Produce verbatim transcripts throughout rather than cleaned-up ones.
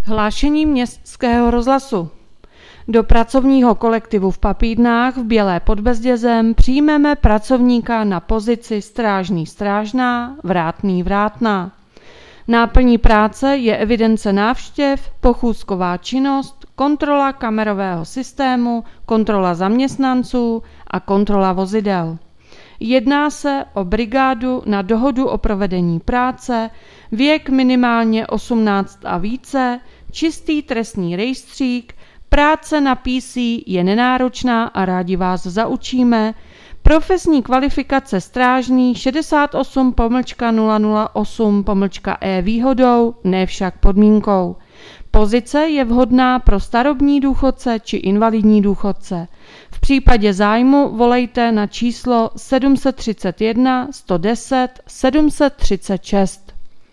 Hlášení Městského rozhlasu. Do pracovního kolektivu v Papírnách v Bělé pod Bezdězem přijmeme pracovníka na pozici strážný strážná, vrátný vrátná. Náplní práce je evidence návštěv, pochůzková činnost, kontrola kamerového systému, kontrola zaměstnanců a kontrola vozidel. Jedná se o brigádu na dohodu o provedení práce, věk minimálně osmnáct a více, čistý trestní rejstřík, práce na P C je nenáročná a rádi vás zaučíme, profesní kvalifikace strážný šedesát osm nula nula osm E výhodou, ne však podmínkou. Pozice je vhodná pro starobní důchodce či invalidní důchodce. V případě zájmu volejte na číslo sedm tři jedna, sto deset, sedm tři šest.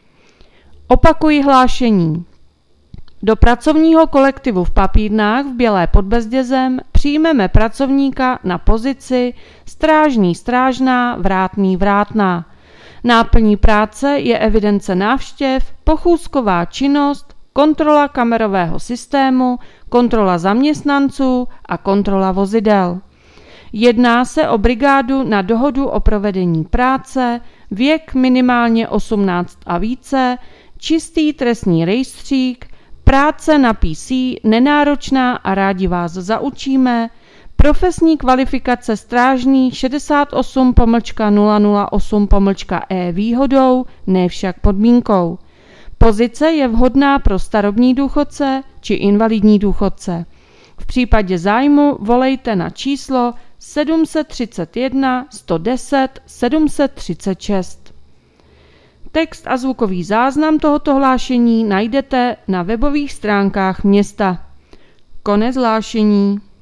Opakuji hlášení. Do pracovního kolektivu v Papírnách v Bělé pod Bezdězem přijmeme pracovníka na pozici strážný strážná, vrátný vrátná. Náplní práce je evidence návštěv, pochůzková činnost, kontrola kamerového systému, kontrola zaměstnanců a kontrola vozidel. Jedná se o brigádu na dohodu o provedení práce, věk minimálně osmnáct a více, čistý trestní rejstřík, práce na P C nenáročná a rádi vás zaučíme, profesní kvalifikace strážný šedesát osm nula nula osm E výhodou, ne však podmínkou. Pozice je vhodná pro starobní důchodce či invalidní důchodce. V případě zájmu volejte na číslo sedm tři jedna, sto deset, sedm tři šest. Text a zvukový záznam tohoto hlášení najdete na webových stránkách města. Konec hlášení.